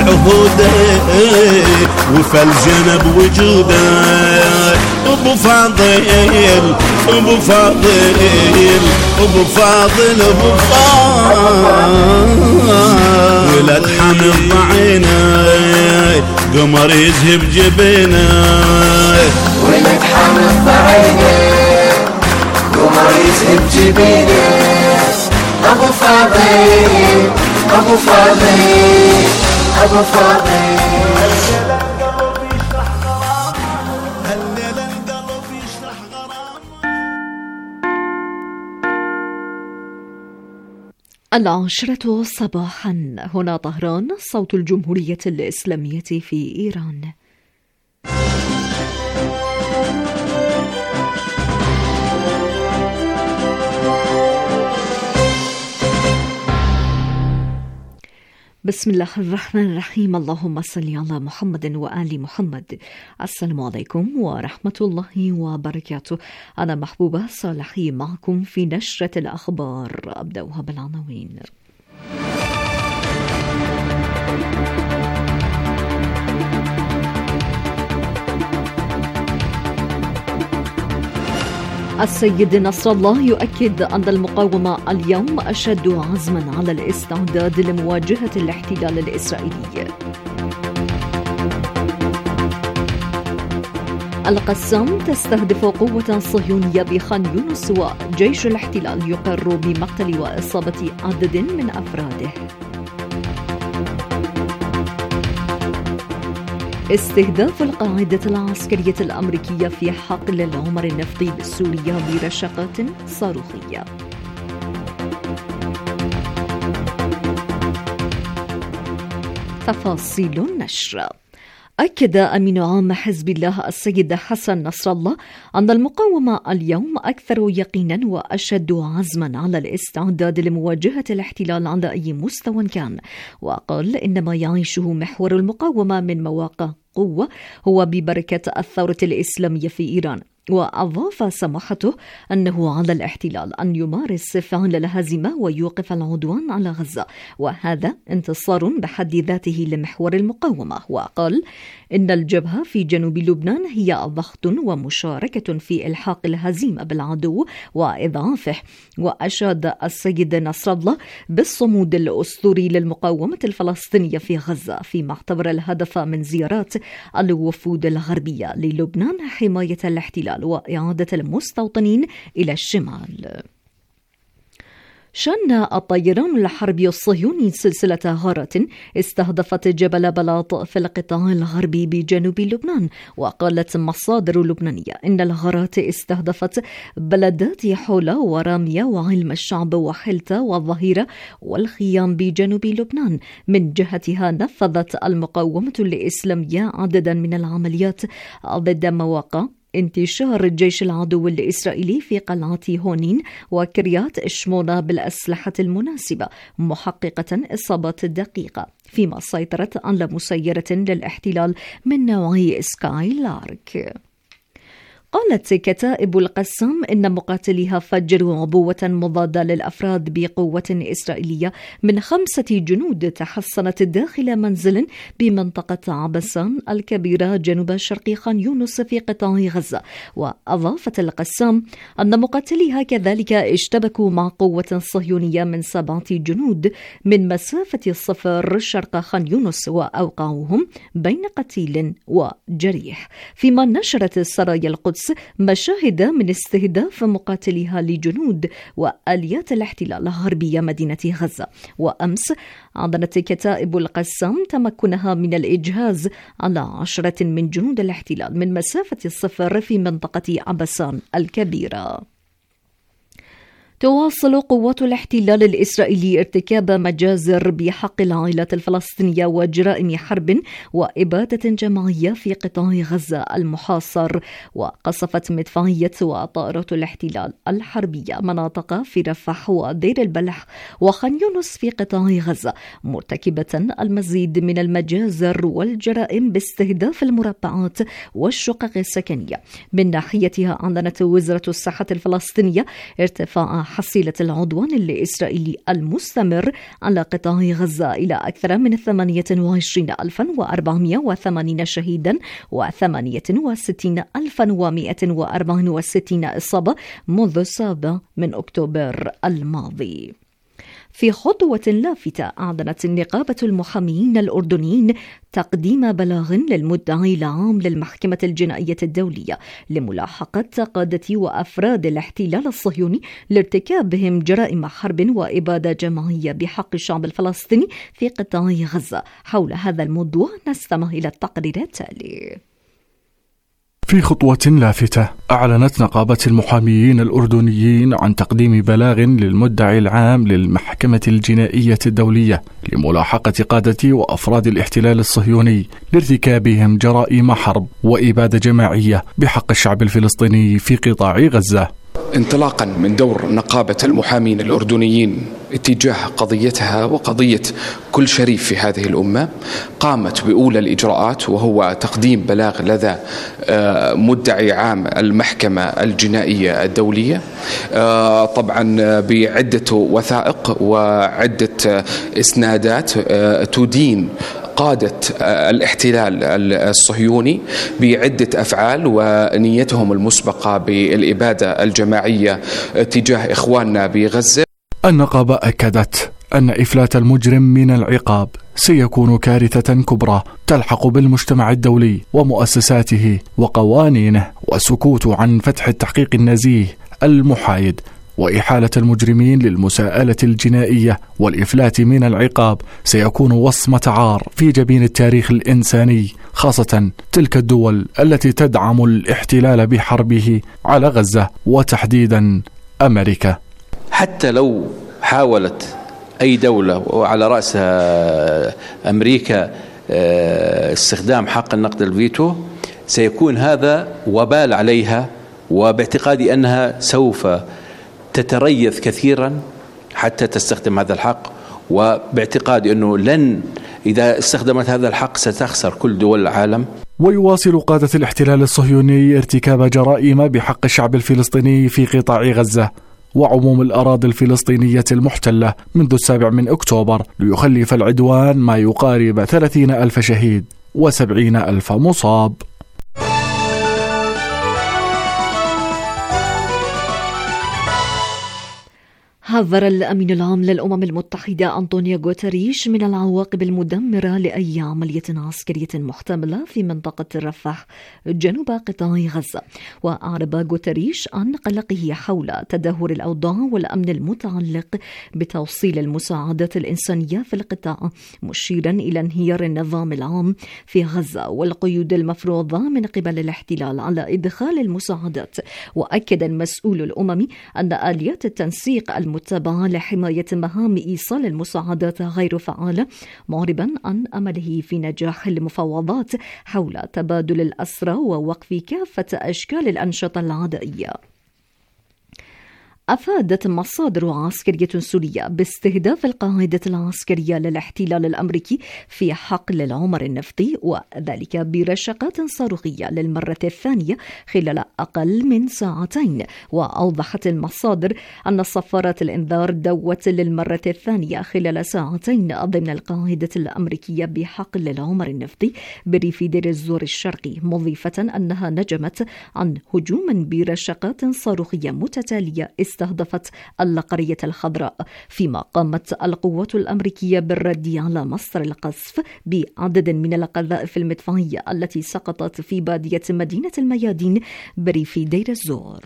عهوده وفى الجنب وجوده. ابو فاضل ابو فاضل ابو فاضل ابو فاضل ولد حامض ضعينه قمر يذهب جبينه. ولد حامض ضعينه قمر يذهب جبينه. ابو فاضل ابو فاضل ابو فاضل. العاشرة صباحا، هنا طهران، صوت الجمهورية الإسلامية في إيران. بسم الله الرحمن الرحيم. اللهم صل على محمد وآل محمد. السلام عليكم ورحمة الله وبركاته. أنا محبوبة صالحي معكم في نشرة الأخبار. أبدأها بالعناوين. السيد نصر الله يؤكد أن المقاومة اليوم أشد عزما على الاستعداد لمواجهة الاحتلال الإسرائيلي. القسام تستهدف قوة صهيونية بخان يونس، وجيش الاحتلال يقر بمقتل وإصابة عدد من أفراده. استهداف القاعدة العسكرية الأمريكية في حقل العمر النفطي بسوريا برشقات صاروخية. تفاصيل النشر. أكد أمين عام حزب الله السيد حسن نصر الله أن المقاومة اليوم أكثر يقينا وأشد عزما على الاستعداد لمواجهة الاحتلال على أي مستوى كان، وقال إن ما يعيشه محور المقاومة من مواقع قوة هو ببركة الثورة الإسلامية في إيران. وأضاف سماحته أنه على الاحتلال أن يمارس فعل الهزيمة ويوقف العدوان على غزة، وهذا انتصار بحد ذاته لمحور المقاومة. وقال إن الجبهة في جنوب لبنان هي ضغط ومشاركة في إلحاق الهزيمة بالعدو وإضعافه. وأشاد السيد نصر الله بالصمود الأسطوري للمقاومة الفلسطينية في غزة، فيما اعتبر الهدف من زيارات الوفود الغربية للبنان حماية الاحتلال وإعادة المستوطنين إلى الشمال. شن الطيران الحربي الصهيوني سلسلة غارات استهدفت جبل بلاط في القطاع الغربي بجنوب لبنان. وقالت مصادر لبنانية إن الغارات استهدفت بلدات حولة ورامية وعلم الشعب وحلتة والظهيرة والخيام بجنوب لبنان. من جهتها نفذت المقاومة الإسلامية عددا من العمليات ضد مواقع انتشار الجيش العدو الإسرائيلي في قلعة هونين وكريات شمونة بالأسلحة المناسبة، محققة إصابات دقيقة، فيما سيطرت على مسيرة للاحتلال من نوع سكاي لارك. قالت كتائب القسام إن مقاتليها فجروا عبوة مضادة للأفراد بقوة إسرائيلية من 5 جنود تحصنت داخل منزل بمنطقة عبسان الكبيرة جنوب شرق خان يونس في قطاع غزة. وأضافت القسام أن مقاتليها كذلك اشتبكوا مع قوة صهيونية من 7 جنود من مسافة 0 شرق خان يونس، وأوقعوهم بين قتيل وجريح. فيما نشرت سرايا القدس مشاهد من استهداف مقاتليها لجنود وآليات الاحتلال غربية مدينة غزة. وأمس أعلنت كتائب القسام تمكنها من الإجهاز على 10 من جنود الاحتلال من مسافة 0 في منطقة عبسان الكبيرة. تواصل قوات الاحتلال الإسرائيلي ارتكاب مجازر بحق العائلات الفلسطينية وجرائم حرب وإبادة جماعية في قطاع غزة المحاصر. وقصفت مدفعية وطائرات الاحتلال الحربية مناطق في رفح ودير البلح وخان يونس في قطاع غزة، مرتكبة المزيد من المجازر والجرائم باستهداف المربعات والشقق السكنية. من ناحيتها أعلنت وزارة الصحة الفلسطينية ارتفاع حصيلة العدوان الإسرائيلي المستمر على قطاع غزة إلى أكثر من 28,480 شهيدا و68,164 إصابة منذ 7 من أكتوبر الماضي. في خطوة لافتة، أعلنت نقابة المحامين الأردنيين تقديم بلاغ للمدعي العام للمحكمة الجنائية الدولية لملاحقة قادة وأفراد الاحتلال الصهيوني لارتكابهم جرائم حرب وإبادة جماعية بحق الشعب الفلسطيني في قطاع غزة. حول هذا الموضوع نستمع إلى التقرير التالي. في خطوة لافتة، أعلنت نقابة المحامين الأردنيين عن تقديم بلاغ للمدعي العام للمحكمة الجنائية الدولية لملاحقة قادة وأفراد الاحتلال الصهيوني لارتكابهم جرائم حرب وإبادة جماعية بحق الشعب الفلسطيني في قطاع غزة. انطلاقا من دور نقابة المحامين الأردنيين اتجاه قضيتها وقضية كل شريف في هذه الأمة، قامت بأولى الإجراءات وهو تقديم بلاغ لدى مدعي عام المحكمة الجنائية الدولية، طبعا بعدة وثائق وعدة إسنادات تدين قادة الاحتلال الصهيوني بعدة أفعال ونيتهم المسبقة بالإبادة الجماعية تجاه إخواننا بغزة. النقابة أكدت أن إفلات المجرم من العقاب سيكون كارثة كبرى تلحق بالمجتمع الدولي ومؤسساته وقوانينه، وسكوت عن فتح التحقيق النزيه المحايد وإحالة المجرمين للمساءلة الجنائية والإفلات من العقاب سيكون وصمة عار في جبين التاريخ الإنساني، خاصة تلك الدول التي تدعم الاحتلال بحربه على غزة وتحديدا أمريكا. حتى لو حاولت أي دولة وعلى رأسها أمريكا استخدام حق النقد الفيتو، سيكون هذا وبال عليها، وباعتقادي أنها سوف تتريث كثيرا حتى تستخدم هذا الحق، وباعتقادي أنه إذا استخدمت هذا الحق ستخسر كل دول العالم. ويواصل قادة الاحتلال الصهيوني ارتكاب جرائم بحق الشعب الفلسطيني في قطاع غزة وعموم الأراضي الفلسطينية المحتلة منذ 7 من أكتوبر، ليخلف العدوان ما يقارب 30,000 شهيد و70,000 مصاب. حذر الأمين العام للأمم المتحدة أنطونيو غوتريش من العواقب المدمرة لأي عملية عسكرية محتملة في منطقة رفح جنوب قطاع غزة. وأعرب غوتريش عن قلقه حول تدهور الأوضاع والأمن المتعلق بتوصيل المساعدات الإنسانية في القطاع، مشيرا إلى انهيار النظام العام في غزة والقيود المفروضة من قبل الاحتلال على إدخال المساعدات. وأكد المسؤول الأممي أن آليات التنسيق المتبعة لحماية مهام إيصال المساعدات غير فعالة، معربا عن أمله في نجاح المفاوضات حول تبادل الأسرى ووقف كافة أشكال الأنشطة العدائية. أفادت مصادر عسكرية سورية باستهداف القاعدة العسكرية للاحتلال الأمريكي في حقل العمر النفطي، وذلك برشقات صاروخية للمرة الثانية خلال أقل من ساعتين. وأوضحت المصادر أن صفارات الإنذار دوت للمرة الثانية خلال ساعتين ضمن القاعدة الأمريكية بحقل العمر النفطي بريف دير الزور الشرقي، مضيفة أنها نجمت عن هجوم برشقات صاروخية متتالية استهدفت القرية الخضراء، فيما قامت القوات الأمريكية بالرد على مصدر القذف بعدد من القذائف المدفعية التي سقطت في بادية مدينة الميادين بريف دير الزور.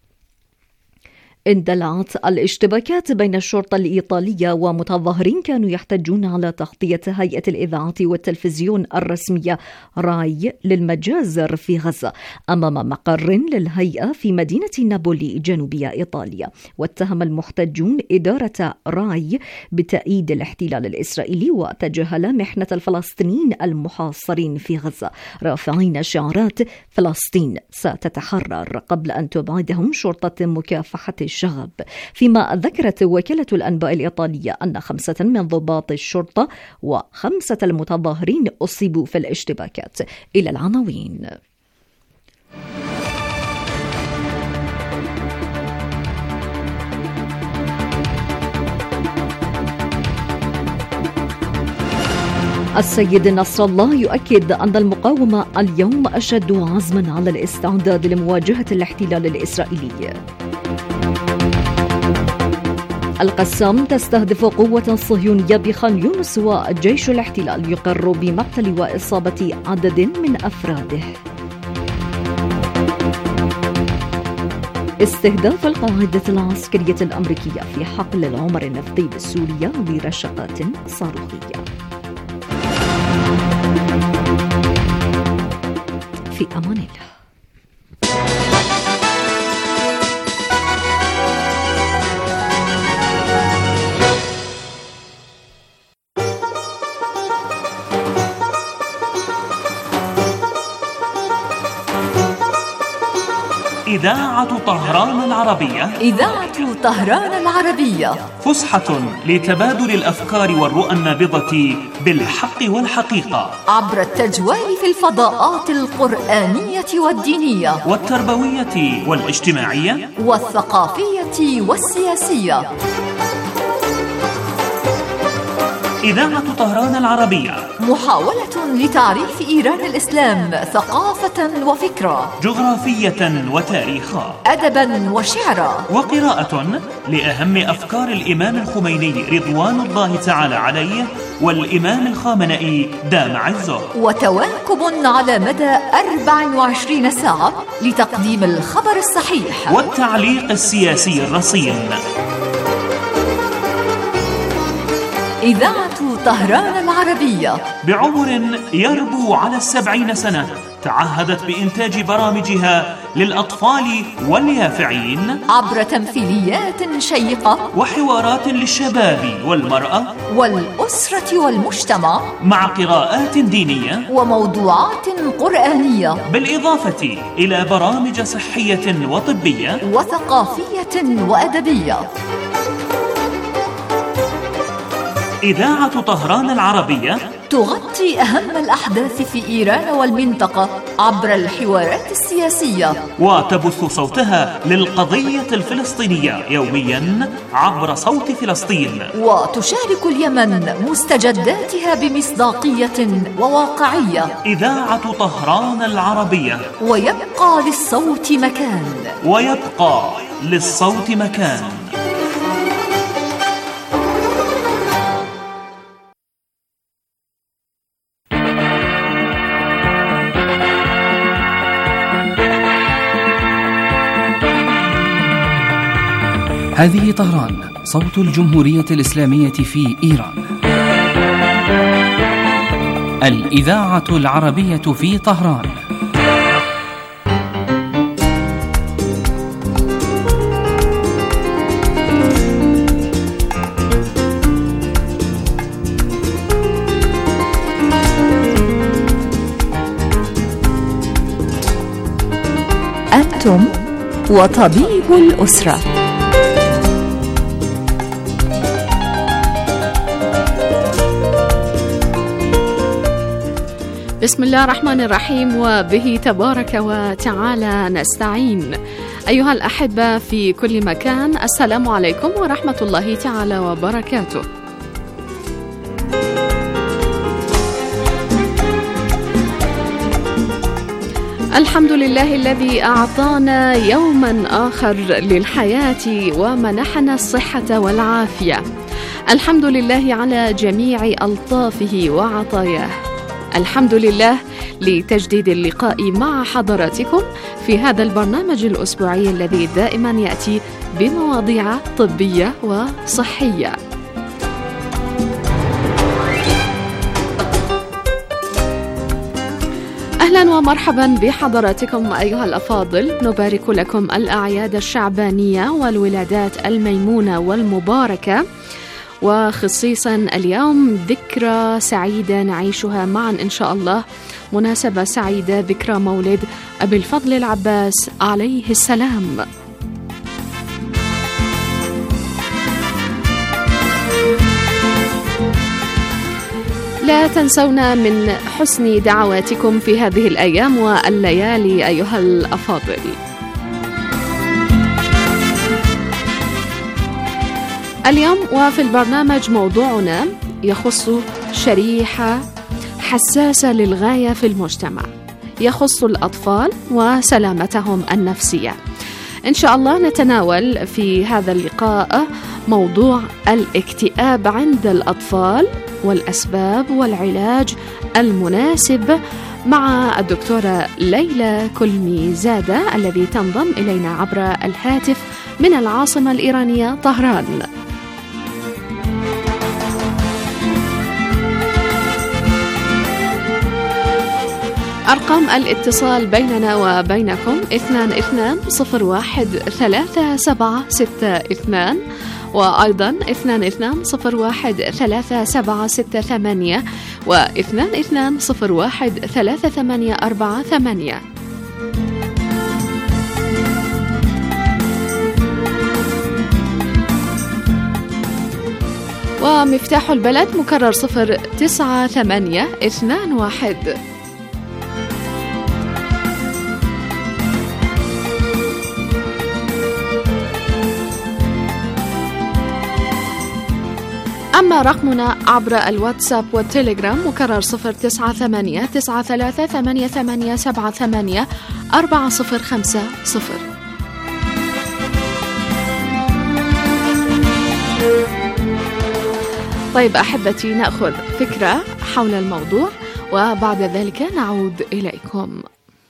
اندلعت الاشتباكات بين الشرطة الإيطالية ومتظاهرين كانوا يحتجون على تغطية هيئة الإذاعة والتلفزيون الرسمية راي للمجازر في غزة أمام مقر للهيئة في مدينة نابولي جنوبية إيطاليا. واتهم المحتجون إدارة راي بتأييد الاحتلال الإسرائيلي وتجاهل محنة الفلسطينيين المحاصرين في غزة، رافعين شعارات فلسطين ستتحرر قبل أن تبعدهم شرطة مكافحة الشغب. فيما ذكرت وكالة الأنباء الإيطالية أن 5 من ضباط الشرطة و5 المتظاهرين أصيبوا في الاشتباكات. إلى العناوين. السيد نصر الله يؤكد أن المقاومة اليوم أشد عزما على الاستعداد لمواجهة الاحتلال الإسرائيلي. القسام تستهدف قوة الصهيونية بخان يونس، وجيش الاحتلال يقر بمقتل وإصابة عدد من أفراده. استهداف القاعدة العسكرية الأمريكية في حقل العمر النفطي بسوريا برشقات صاروخية. في أمان الله. إذاعة طهران العربية. إذاعة طهران العربية، فسحة لتبادل الأفكار والرؤى النابضة بالحق والحقيقة عبر التجوال في الفضاءات القرآنية والدينية والتربوية والاجتماعية والثقافية والسياسية. إذاعة طهران العربية، محاولة لتعريف إيران الإسلام ثقافة وفكرة، جغرافية وتاريخا، أدبا وشعرا، وقراءة لأهم أفكار الإمام الخميني رضوان الله تعالى عليه والإمام الخامنئي دام عزه، وتواكب على مدى 24 ساعة لتقديم الخبر الصحيح والتعليق السياسي الرصين. إذاعة طهران العربية، بعمر يربو على 70 سنة، تعهدت بإنتاج برامجها للأطفال واليافعين عبر تمثيليات شيقة وحوارات للشباب والمرأة والأسرة والمجتمع، مع قراءات دينية وموضوعات قرآنية، بالإضافة إلى برامج صحية وطبية وثقافية وأدبية. إذاعة طهران العربية تغطي أهم الأحداث في إيران والمنطقة عبر الحوارات السياسية، وتبث صوتها للقضية الفلسطينية يوميا عبر صوت فلسطين، وتشارك اليمن مستجداتها بمصداقية وواقعية. إذاعة طهران العربية، ويبقى للصوت مكان، ويبقى للصوت مكان. هذه طهران، صوت الجمهورية الإسلامية في إيران. الإذاعة العربية في طهران. أنتم وطبيب الأسرة. بسم الله الرحمن الرحيم، وبه تبارك وتعالى نستعين. أيها الأحبة في كل مكان، السلام عليكم ورحمة الله تعالى وبركاته. الحمد لله الذي أعطانا يوما آخر للحياة ومنحنا الصحة والعافية. الحمد لله على جميع ألطافه وعطاياه. الحمد لله لتجديد اللقاء مع حضراتكم في هذا البرنامج الأسبوعي الذي دائما يأتي بمواضيع طبية وصحية. أهلا ومرحبا بحضراتكم أيها الأفاضل. نبارك لكم الأعياد الشعبانية والولادات الميمونة والمباركة، وخصيصا اليوم ذكرى سعيدة نعيشها معا إن شاء الله، مناسبة سعيدة ذكرى مولد أبي الفضل العباس عليه السلام. لا تنسونا من حسن دعواتكم في هذه الأيام والليالي أيها الأفاضل. اليوم وفي البرنامج موضوعنا يخص شريحة حساسة للغاية في المجتمع، يخص الأطفال وسلامتهم النفسية. إن شاء الله نتناول في هذا اللقاء موضوع الاكتئاب عند الأطفال والأسباب والعلاج المناسب مع الدكتورة ليلى كلميزادة الذي تنضم إلينا عبر الهاتف من العاصمة الإيرانية طهران. أرقام الاتصال بيننا وبينكم 22013762 وأيضا 22013768 و22013848. ومفتاح البلد مكرر 09821. أما رقمنا عبر الواتساب والتليجرام مكرر 0989388784050. طيب أحبتي، نأخذ فكرة حول الموضوع وبعد ذلك نعود إليكم.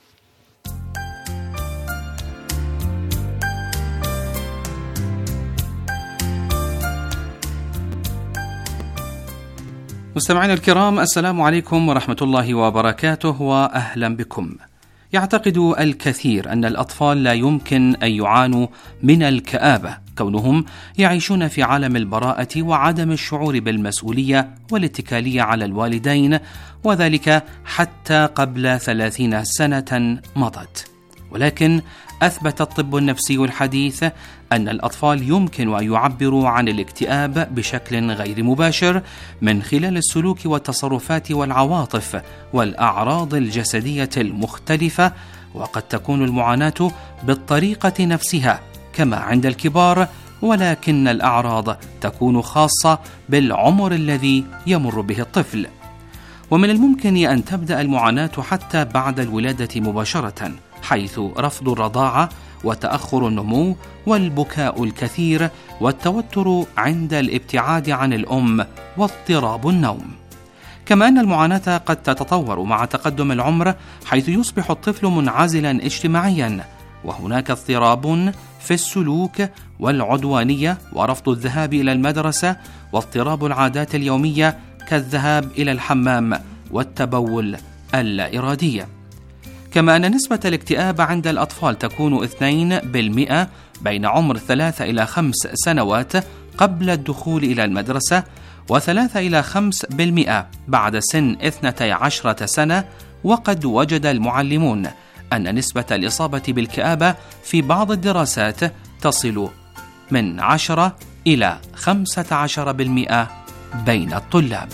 مستمعينا الكرام، السلام عليكم ورحمة الله وبركاته وأهلا بكم. يعتقد الكثير أن الأطفال لا يمكن أن يعانوا من الكآبة كونهم يعيشون في عالم البراءة وعدم الشعور بالمسؤولية والاتكالية على الوالدين، وذلك حتى قبل 30 سنة مضت. ولكن أثبت الطب النفسي الحديث أن الأطفال يمكن أن يعبروا عن الاكتئاب بشكل غير مباشر من خلال السلوك والتصرفات والعواطف والأعراض الجسدية المختلفة، وقد تكون المعاناة بالطريقة نفسها كما عند الكبار، ولكن الأعراض تكون خاصة بالعمر الذي يمر به الطفل. ومن الممكن أن تبدأ المعاناة حتى بعد الولادة مباشرة، حيث رفض الرضاعة وتأخر النمو والبكاء الكثير والتوتر عند الابتعاد عن الأم واضطراب النوم. كما أن المعاناة قد تتطور مع تقدم العمر، حيث يصبح الطفل منعزلا اجتماعيا، وهناك اضطراب في السلوك والعدوانية ورفض الذهاب إلى المدرسة واضطراب العادات اليومية كالذهاب إلى الحمام والتبول اللا إرادية. كما أن نسبة الاكتئاب عند الأطفال تكون 2% بين عمر 3 إلى 5 سنوات قبل الدخول إلى المدرسة، و3 إلى 5% بعد سن 12 سنة. وقد وجد المعلمون أن نسبة الإصابة بالكآبة في بعض الدراسات تصل من 10 إلى 15% بين الطلاب.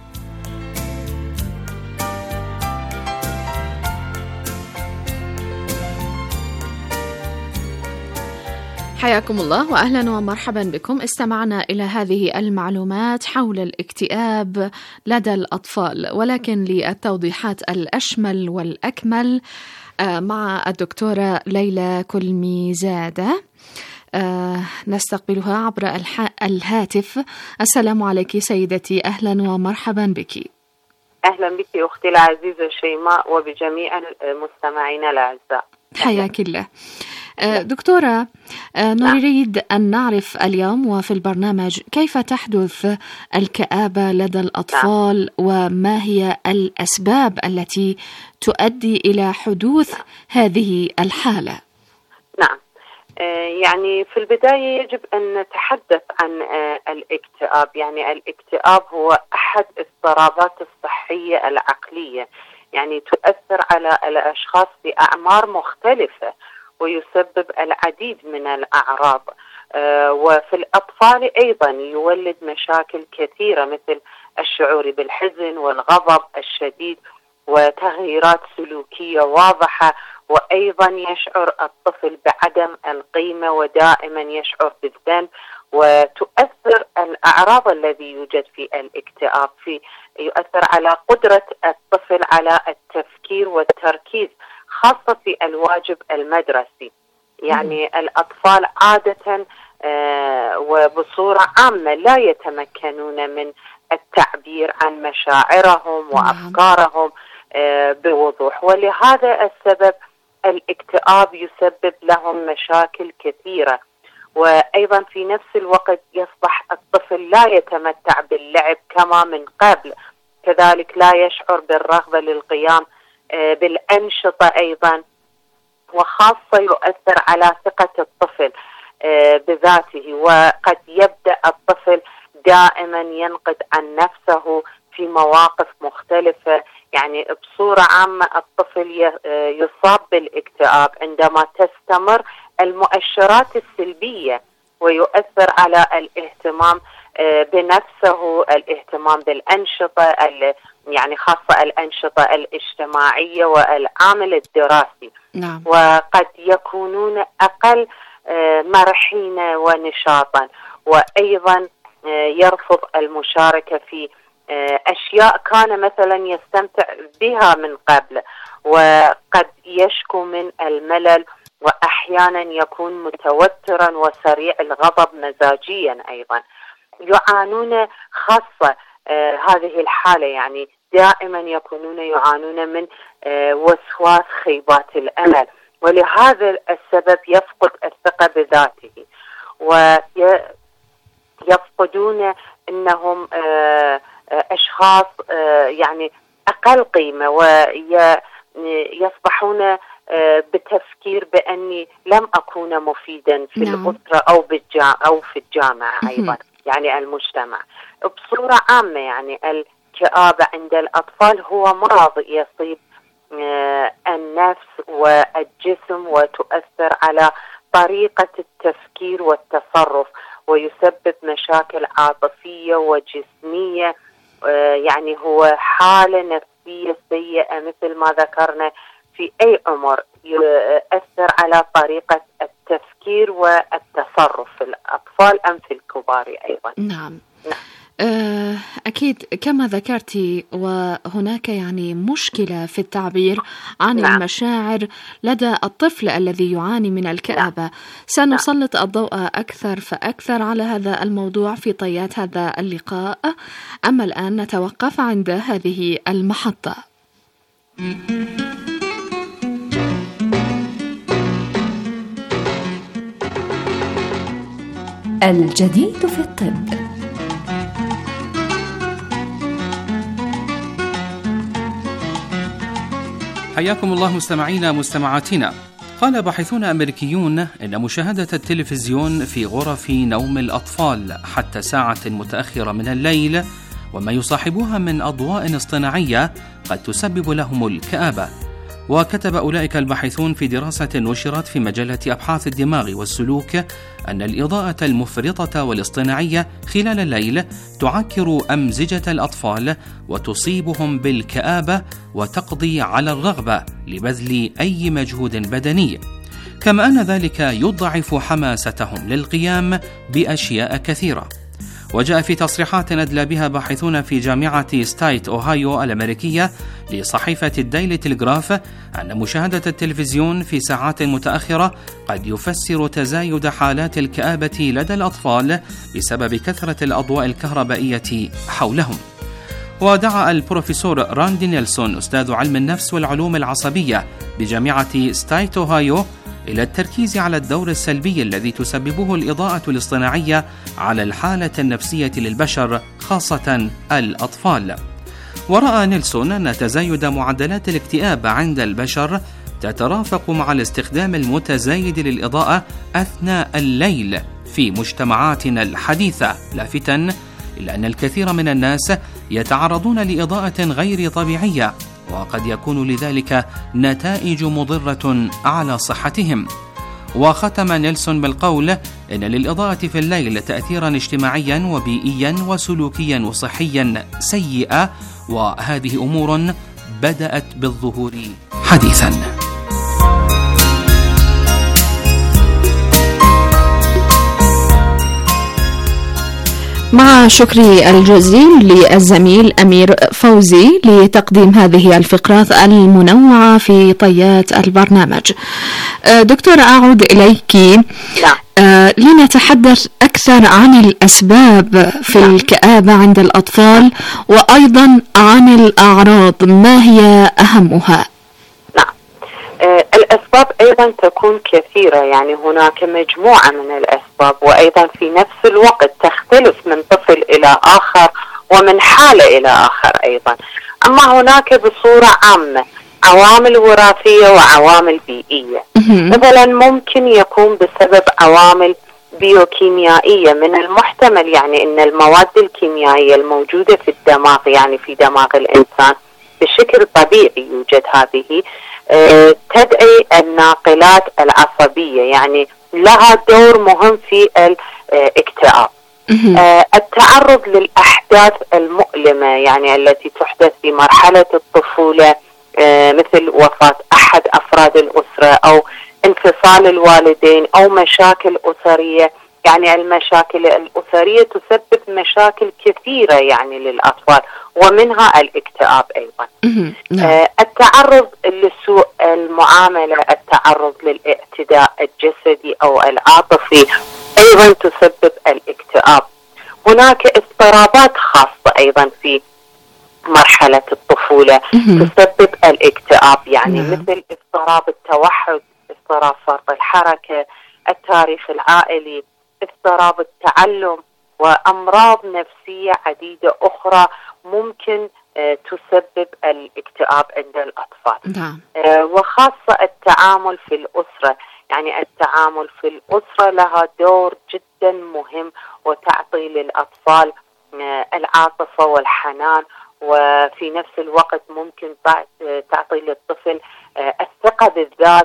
حياكم الله وأهلا ومرحبا بكم. استمعنا إلى هذه المعلومات حول الاكتئاب لدى الأطفال، ولكن للتوضيحات الأشمل والأكمل مع الدكتورة ليلى كلميزادة نستقبلها عبر الهاتف. السلام عليك سيدتي، أهلا ومرحبا بك. أهلا بك أختي العزيزة شيماء وبجميع المستمعين الأعزاء. حياك الله. دكتورة، نريد أن نعرف اليوم وفي البرنامج كيف تحدث الكآبة لدى الأطفال، وما هي الأسباب التي تؤدي إلى حدوث هذه الحالة. نعم، يعني في البداية يجب أن نتحدث عن الاكتئاب. يعني الاكتئاب هو أحد الاضطرابات الصحية العقلية، يعني تؤثر على الأشخاص بأعمار مختلفة ويسبب العديد من الأعراض، وفي الأطفال أيضا يولد مشاكل كثيرة مثل الشعور بالحزن والغضب الشديد وتغييرات سلوكية واضحة، وأيضا يشعر الطفل بعدم القيمة ودائما يشعر بالذنب وتؤثر الأعراض الذي يوجد في الاكتئاب يؤثر على قدرة الطفل على التفكير والتركيز، خاصة في الواجب المدرسي. يعني الأطفال عادة وبصورة عامة لا يتمكنون من التعبير عن مشاعرهم وأفكارهم بوضوح، ولهذا السبب الاكتئاب يسبب لهم مشاكل كثيرة. وأيضا في نفس الوقت يصبح الطفل لا يتمتع باللعب كما من قبل، كذلك لا يشعر بالرغبة للقيام بالأنشطة أيضا، وخاصة يؤثر على ثقة الطفل بذاته، وقد يبدأ الطفل دائما ينقد عن نفسه في مواقف مختلفة. يعني بصورة عامة الطفل يصاب بالاكتئاب عندما تستمر المؤشرات السلبية، ويؤثر على الاهتمام بنفسه، الاهتمام بالأنشطة يعني خاصة الأنشطة الاجتماعية والعامل الدراسي. نعم. وقد يكونون أقل مرحين ونشاطا، وأيضا يرفض المشاركة في أشياء كان مثلا يستمتع بها من قبل، وقد يشكو من الملل، وأحيانا يكون متوترا وسريع الغضب مزاجيا. أيضا يعانون خاصة هذه الحالة، يعني دائما يكونون يعانون من وسواس خيبات الأمل، ولهذا السبب يفقد الثقة بذاته، ويفقدون أنهم أشخاص يعني أقل قيمة، ويصبحون بتفكير بأني لم أكون مفيدا في الأسرة أو في الجامعة أيضا، يعني المجتمع بصورة عامة. يعني الكآبة عند الأطفال هو مرض يصيب النفس والجسم، وتؤثر على طريقة التفكير والتصرف، ويسبب مشاكل عاطفية وجسمية. يعني هو حالة نفسية سيئة مثل ما ذكرنا في أي عمر، يؤثر على طريقة التفكير والتصرف في الأطفال أم في الكبار أيضا. نعم. أكيد كما ذكرتي، وهناك يعني مشكلة في التعبير عن المشاعر لدى الطفل الذي يعاني من الكآبة. سنسلط الضوء أكثر فأكثر على هذا الموضوع في طيات هذا اللقاء، أما الآن نتوقف عند هذه المحطة. الجديد في الطب. حياكم الله مستمعينا مستمعاتنا. قال باحثون أمريكيون إن مشاهدة التلفزيون في غرف نوم الأطفال حتى ساعة متأخرة من الليل وما يصاحبها من أضواء اصطناعية قد تسبب لهم الكآبة. وكتب أولئك الباحثون في دراسة نشرت في مجلة أبحاث الدماغ والسلوك أن الإضاءة المفرطة والاصطناعية خلال الليل تعكر أمزجة الأطفال وتصيبهم بالكآبة وتقضي على الرغبة لبذل أي مجهود بدني، كما أن ذلك يضعف حماستهم للقيام بأشياء كثيرة. وجاء في تصريحات أدلى بها باحثون في جامعة ستايت أوهايو الأمريكية لصحيفة الديلي تلغراف أن مشاهدة التلفزيون في ساعات متأخرة قد يفسر تزايد حالات الكآبة لدى الأطفال بسبب كثرة الأضواء الكهربائية حولهم. ودعا البروفيسور راندي نيلسون أستاذ علم النفس والعلوم العصبية بجامعة ستايت أوهايو إلى التركيز على الدور السلبي الذي تسببه الإضاءة الاصطناعية على الحالة النفسية للبشر خاصة الأطفال. ورأى نيلسون أن تزايد معدلات الاكتئاب عند البشر تترافق مع الاستخدام المتزايد للإضاءة أثناء الليل في مجتمعاتنا الحديثة، لافتاً إلى أن الكثير من الناس يتعرضون لإضاءة غير طبيعية، وقد يكون لذلك نتائج مضرة على صحتهم. وختم نيلسون بالقول إن للإضاءة في الليل تأثيرا اجتماعيا وبيئيا وسلوكيا وصحيا سيئة، وهذه أمور بدأت بالظهور حديثا. مع شكري الجزيل للزميل أمير فوزي لتقديم هذه الفقرات المنوعة في طيات البرنامج. دكتورة أعود إليك لنتحدث أكثر عن الأسباب في الكآبة عند الأطفال وأيضا عن الأعراض، ما هي أهمها؟ الأسباب أيضا تكون كثيرة، يعني هناك مجموعة من الأسباب، وأيضا في نفس الوقت تختلف من طفل إلى آخر ومن حالة إلى آخر أيضا. أما هناك بصورة عامة عوامل وراثية وعوامل بيئية. مثلا ممكن يكون بسبب عوامل بيوكيميائية، من المحتمل يعني أن المواد الكيميائية الموجودة في الدماغ، يعني في دماغ الإنسان بشكل طبيعي يوجد هذه، تدعي الناقلات العصبية، يعني لها دور مهم في الاكتئاب. التعرض للأحداث المؤلمة، يعني التي تحدث في مرحلة الطفولة، مثل وفاة أحد أفراد الأسرة أو انفصال الوالدين أو مشاكل أسرية. يعني المشاكل الأسرية تسبب مشاكل كثيرة يعني للأطفال، ومنها الاكتئاب أيضا. التعرض لسوء المعاملة، التعرض للاعتداء الجسدي أو العاطفي أيضا تسبب الاكتئاب. هناك اضطرابات خاصة أيضا في مرحلة الطفولة تسبب الاكتئاب، يعني مثل اضطراب التوحد، اضطراب فرط الحركة، التاريخ العائلي، اضطراب التعلم، وأمراض نفسية عديدة أخرى ممكن تسبب الاكتئاب عند الأطفال. وخاصة التعامل في الأسرة، يعني التعامل في الأسرة لها دور جدا مهم، وتعطي للأطفال العاطفة والحنان، وفي نفس الوقت ممكن تعطي للطفل الثقة بالذات،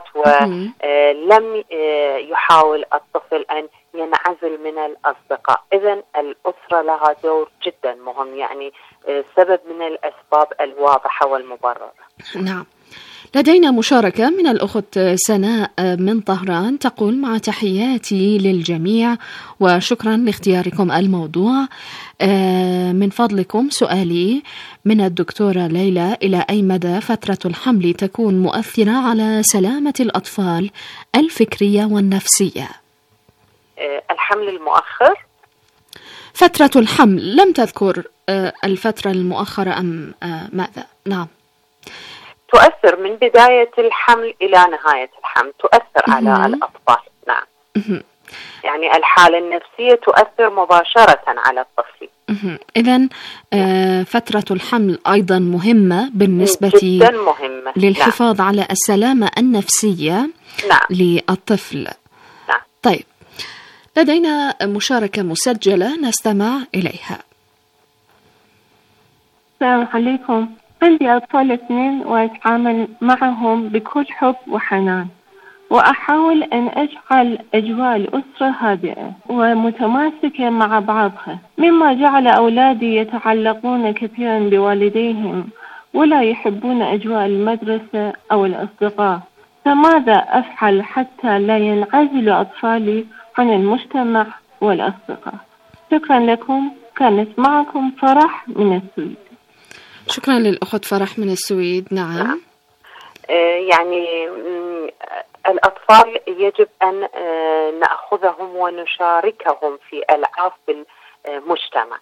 ولم يحاول الطفل أن ينعزل من الأصدقاء. إذن الأسرة لها دور جدا مهم، يعني سبب من الأسباب الواضحة والمبررة. نعم. لدينا مشاركة من الأخت سناء من طهران، تقول: مع تحياتي للجميع وشكرا لاختياركم الموضوع. من فضلكم سؤالي من الدكتورة ليلى: إلى أي مدى فترة الحمل تكون مؤثرة على سلامة الأطفال الفكرية والنفسية؟ الحمل المؤخر؟ فترة الحمل، لم تذكر الفترة المؤخرة أم ماذا؟ نعم. تؤثر من بداية الحمل إلى نهاية الحمل، تؤثر على الأطفال. نعم. يعني الحالة النفسية تؤثر مباشرة على الطفل. إذن فترة الحمل أيضا مهمة بالنسبة جدا مهمة للحفاظ على السلامة النفسية للطفل. نعم. طيب، لدينا مشاركة مسجلة نستمع إليها. السلام عليكم. عندي أطفال 2 وأتعامل معهم بكل حب وحنان، وأحاول أن أجعل أجواء الأسرة هادئة ومتماسكة مع بعضها، مما جعل أولادي يتعلقون كثيرا بوالديهم ولا يحبون أجواء المدرسة أو الأصدقاء. فماذا أفعل حتى لا ينعزل أطفالي عن المجتمع والأصدقاء؟ شكرا لكم. كانت معكم فرح من السويد. شكرا للأخت فرح من السويد. نعم. يعني الأطفال يجب أن نأخذهم ونشاركهم في ألعاب المجتمع،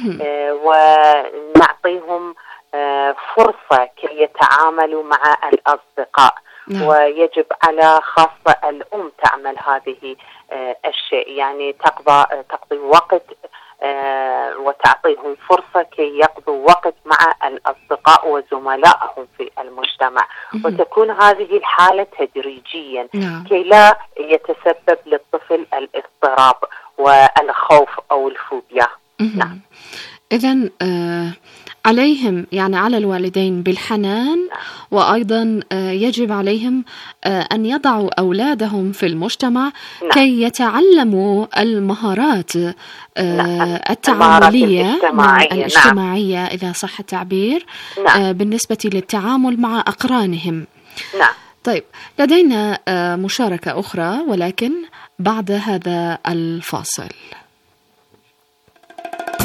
ونعطيهم فرصة كي يتعاملوا مع الأصدقاء. ويجب على خاصة الأم تعمل هذه الشيء، يعني تقضي وقت وتعطيهم فرصة كي يقضوا وقت مع الأصدقاء وزملائهم في المجتمع، وتكون هذه الحالة تدريجيا كي لا يتسبب للطفل الاضطراب والخوف أو الفوبيا. نعم. إذن عليهم، يعني على الوالدين بالحنان، وأيضا يجب عليهم أن يضعوا أولادهم في المجتمع كي يتعلموا المهارات التعاملية الاجتماعية إذا صح التعبير، بالنسبة للتعامل مع أقرانهم. نعم. طيب، لدينا مشاركة أخرى ولكن بعد هذا الفاصل.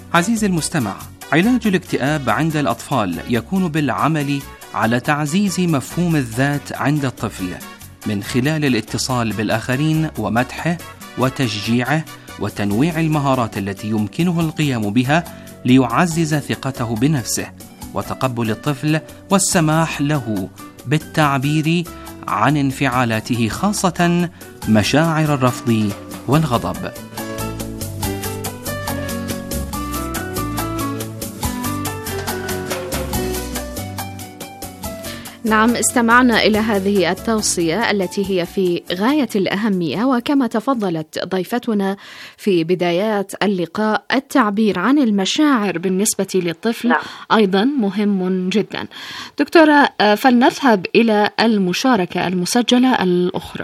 عزيزي المستمع، علاج الاكتئاب عند الأطفال يكون بالعمل على تعزيز مفهوم الذات عند الطفل من خلال الاتصال بالآخرين ومدحه وتشجيعه وتنويع المهارات التي يمكنه القيام بها ليعزز ثقته بنفسه وتقبل الطفل والسماح له بالتعبير عن انفعالاته، خاصة مشاعر الرفض والغضب. نعم، استمعنا إلى هذه التوصية التي هي في غاية الأهمية، وكما تفضلت ضيفتنا في بدايات اللقاء التعبير عن المشاعر بالنسبة للطفل أيضا مهم جدا. دكتورة، فلنذهب إلى المشاركة المسجلة الأخرى.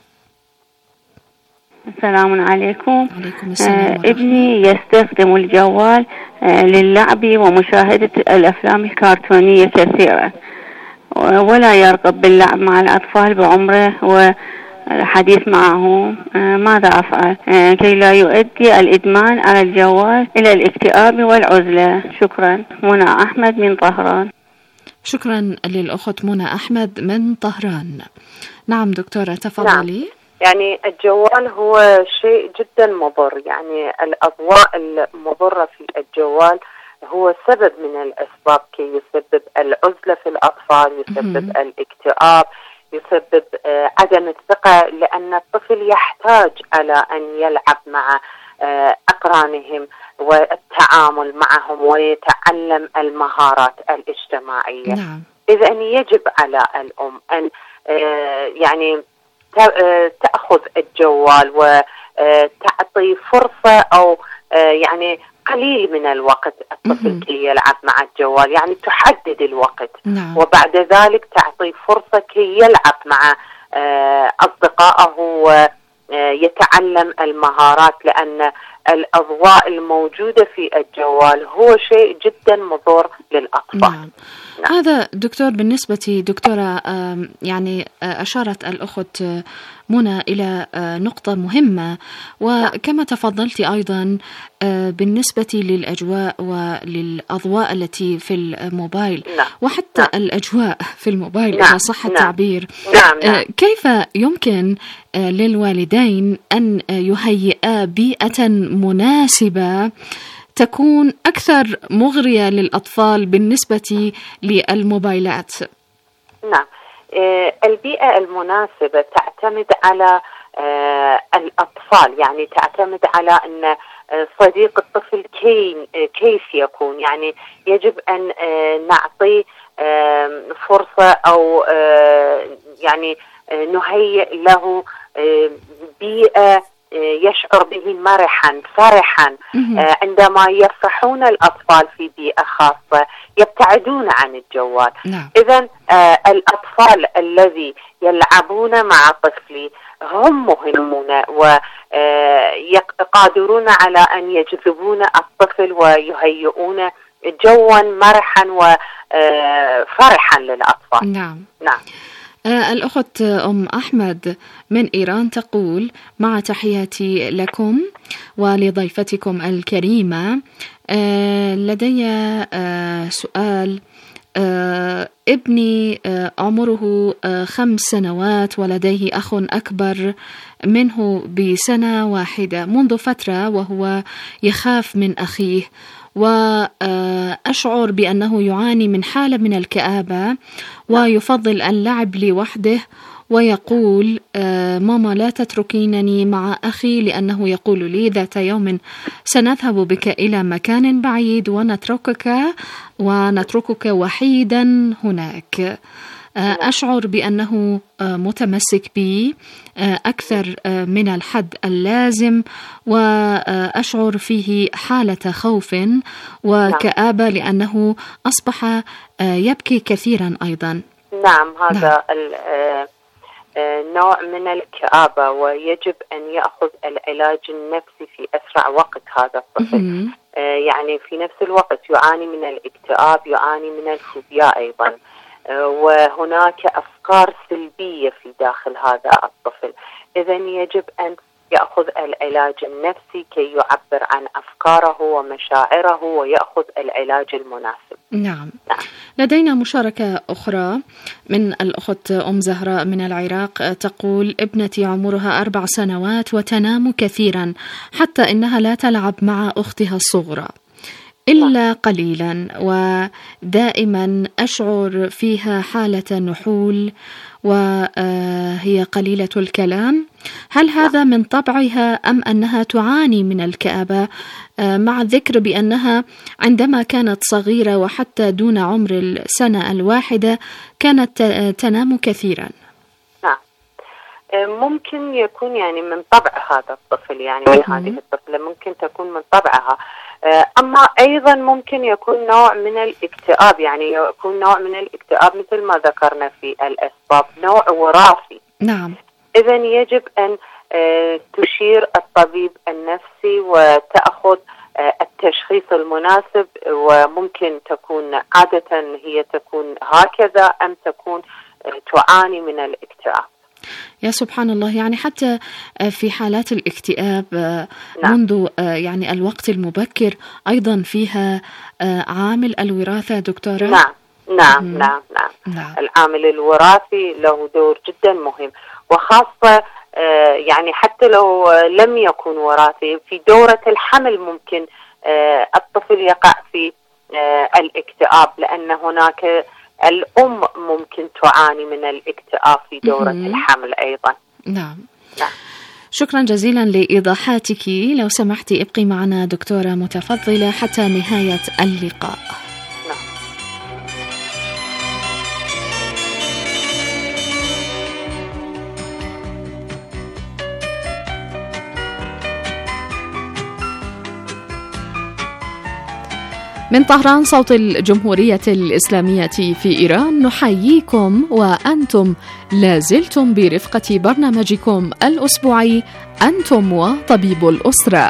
السلام عليكم. عليكم السلام. ابني يستخدم الجوال للعب ومشاهدة الأفلام الكرتونية كثيرا، ولا يرغب باللعب مع الأطفال بعمره والحديث معهم. ماذا أفعل كي لا يؤدي الإدمان على الجوال إلى الاكتئاب والعزلة؟ شكرا. منى أحمد من طهران. شكرا للأخت منى أحمد من طهران. نعم دكتورة، تفضلي. نعم. يعني الجوال هو شيء جدا مضر، يعني الأضواء المضرة في الجوال هو سبب من الأسباب كي يسبب العزلة في الأطفال، يسبب الاكتئاب، يسبب عدم الثقة، لأن الطفل يحتاج على أن يلعب مع أقرانهم والتعامل معهم ويتعلم المهارات الاجتماعية. نعم. إذا يجب على الأم أن يعني تأخذ الجوال وتعطي فرصة أو يعني قليل من الوقت الطفل كي يلعب مع الجوال، يعني تحدد الوقت. نعم. وبعد ذلك تعطي فرصة كي يلعب مع أصدقائه ويتعلم المهارات، لأن الأضواء الموجودة في الجوال هو شيء جدا مضر للأطفال. نعم. نعم. هذا دكتور بالنسبة دكتورة يعني أشارت الأخت منى إلى نقطة مهمة، وكما تفضلت أيضا بالنسبة للأجواء وللأضواء التي في الموبايل. نعم. وحتى نعم. الأجواء في الموبايل. نعم. إذا صح التعبير. نعم. نعم. كيف يمكن للوالدين أن يهيئا بيئة مناسبة تكون أكثر مغرية للأطفال بالنسبة للموبايلات؟ نعم. البيئة المناسبة تعتمد على الأطفال، يعني تعتمد على أن صديق الطفل كيف يكون، يعني يجب أن نعطي فرصة أو يعني نهيئ له بيئة يشعر به مرحا فرحا. عندما يفرحون الأطفال في بيئة خاصة يبتعدون عن الجوال. نعم. إذن الأطفال الذي يلعبون مع طفلي هم مهمون ويقادرون على أن يجذبون الطفل ويهيئون جوا مرحا وفرحا للأطفال. نعم. نعم. الأخت أم أحمد من إيران تقول: مع تحياتي لكم ولضيفتكم الكريمة، لدي سؤال. ابني عمره 5 سنوات ولديه أخ أكبر منه بسنة واحدة منذ فترة، وهو يخاف من أخيه، وأشعر بأنه يعاني من حالة من الكآبة ويفضل اللعب لوحده، ويقول: ماما لا تتركينني مع أخي، لأنه يقول لي ذات يوم سنذهب بك إلى مكان بعيد ونتركك وحيدا هناك. أشعر بأنه متمسك بي أكثر من الحد اللازم، وأشعر فيه حالة خوف وكآبة لأنه أصبح يبكي كثيرا أيضا. نعم، هذا نوع من الكآبة، ويجب أن يأخذ العلاج النفسي في أسرع وقت. هذا الطفل يعني في نفس الوقت يعاني من الاكتئاب، يعاني من الفوبيا أيضا، وهناك أفكار سلبية في داخل هذا الطفل. إذن يجب أن يأخذ العلاج النفسي كي يعبر عن أفكاره ومشاعره ويأخذ العلاج المناسب. نعم. لدينا مشاركة أخرى من الأخت أم زهراء من العراق، تقول: ابنتي عمرها 4 سنوات وتنام كثيرا حتى إنها لا تلعب مع أختها الصغرى إلا قليلا، ودائما أشعر فيها حالة نحول وهي قليلة الكلام. هل هذا من طبعها أم أنها تعاني من الكآبة؟ مع الذكر بأنها عندما كانت صغيرة وحتى دون عمر السنة الواحدة كانت تنام كثيرا. نعم، ممكن يكون يعني من طبع هذا الطفل، يعني من هذه الطفلة ممكن تكون من طبعها. أما أيضا ممكن يكون نوع من الاكتئاب، يعني يكون نوع من الاكتئاب مثل ما ذكرنا في الأسباب، نوع وراثي. نعم. إذن يجب أن تشير الطبيب النفسي وتأخذ التشخيص المناسب، وممكن تكون عادة هي تكون هكذا أم تكون تعاني من الاكتئاب. يا سبحان الله، يعني حتى في حالات الاكتئاب نعم. منذ يعني الوقت المبكر أيضا فيها عامل الوراثة دكتورة؟ نعم نعم نعم نعم. العامل الوراثي له دور جدا مهم، وخاصة يعني حتى لو لم يكن وراثي في دورة الحمل ممكن الطفل يقع في الاكتئاب، لأن هناك الأم ممكن تعاني من الاكتئاب في دورة الحمل أيضا. نعم. شكرا جزيلا لإيضاحاتك. لو سمحتي ابقي معنا دكتورة متفضلة حتى نهاية اللقاء. من طهران صوت الجمهورية الإسلامية في إيران نحييكم، وأنتم لازلتم برفقة برنامجكم الأسبوعي أنتم وطبيب الأسرة.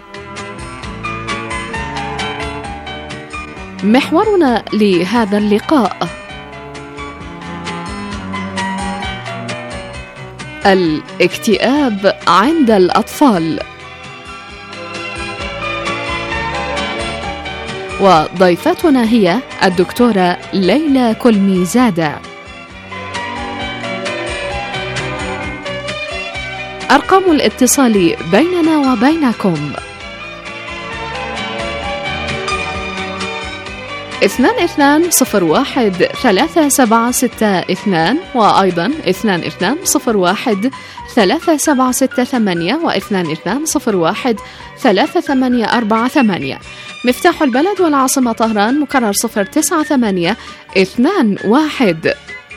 محورنا لهذا اللقاء: الاكتئاب عند الأطفال. وضيفتنا هي الدكتورة ليلى كلميزادة. أرقام الاتصال بيننا وبينكم 22013762 وأيضا 22013768 و22013848. مفتاح البلد والعاصمة طهران مكرر 09821.